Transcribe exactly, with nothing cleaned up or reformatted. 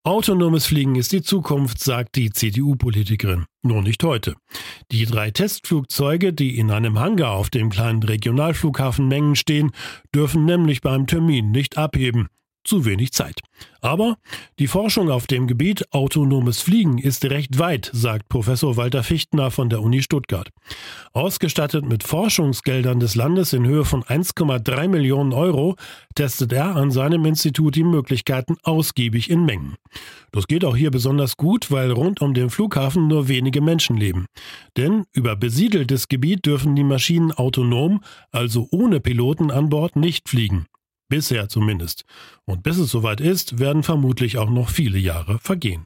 Autonomes Fliegen ist die Zukunft, sagt die C D U-Politikerin. Nur nicht heute. Die drei Testflugzeuge, die in einem Hangar auf dem kleinen Regionalflughafen Mengen stehen, dürfen nämlich beim Termin nicht abheben. Zu wenig Zeit. Aber die Forschung auf dem Gebiet autonomes Fliegen ist recht weit, sagt Professor Walter Fichtner von der Uni Stuttgart. Ausgestattet mit Forschungsgeldern des Landes in Höhe von eins Komma drei Millionen Euro testet er an seinem Institut die Möglichkeiten ausgiebig in Mengen. Das geht auch hier besonders gut, weil rund um den Flughafen nur wenige Menschen leben. Denn über besiedeltes Gebiet dürfen die Maschinen autonom, also ohne Piloten an Bord, nicht fliegen. Bisher zumindest. Und bis es soweit ist, werden vermutlich auch noch viele Jahre vergehen.